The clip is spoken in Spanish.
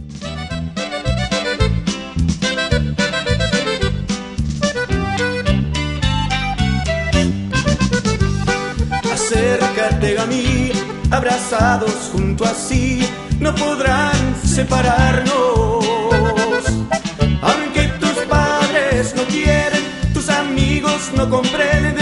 Acércate a mí, abrazados junto a sí, no podrán separarnos. Aunque tus padres no quieren, tus amigos no comprenden,